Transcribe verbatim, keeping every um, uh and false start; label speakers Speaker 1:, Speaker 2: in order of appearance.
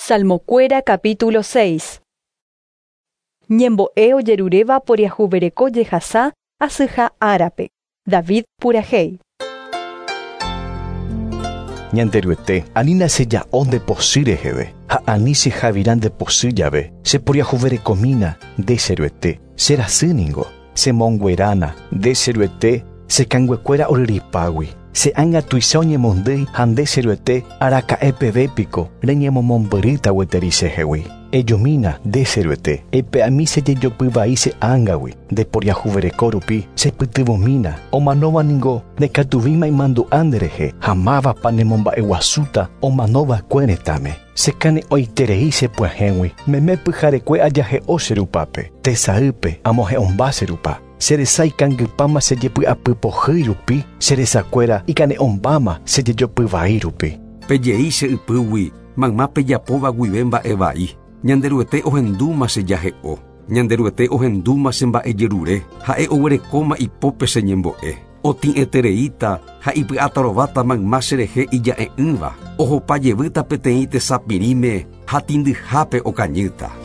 Speaker 1: Salmokuéra capítulo seis. Ñembo'e ojeruréva poriahuvereko jehasa asyha árape. David purahéi.
Speaker 2: Ñanderuete, anina se ya onde posire heve, ha ani se javirán de posillave, se poriahuverekomína de seruete, será síningo, se monguerana, de seruete, se canguecuera oriripawi, se anga tuisoñe mondei, hande seruete, araca epevépiko, reñemo momberita weterice hewi. Eyomina de seruete, epe a mí se yeyopivai se angawi, de poriahuverekorupi, se pitibomina, o manova ningo, de catuvima y mando andereje, jamava panemomba ewasuta, o manova cuenetame. Se cane oiterei se puahenwi, meme pijarecue ayaje o serupape, te saipe, amoje omba serupa. Seresai kangipama se yepi apipohirupi, seresacuera y cane ombama se yeyopivairupi.
Speaker 3: Peyei se ipiwi, mangma peyapova guivemba evai. Ñanderuete ohenduma se yahe'o. Ñanderuete ohenduma se mba'ejerure. Ha'e oguerekóma ipópe se ñembo'e. Oti'ẽtereíta ha ipy'atarovata mangma cherehe ija'e'ỹva. Ohopa jevýta peteĩ tesapirĩme ha tindyhápe okañýta.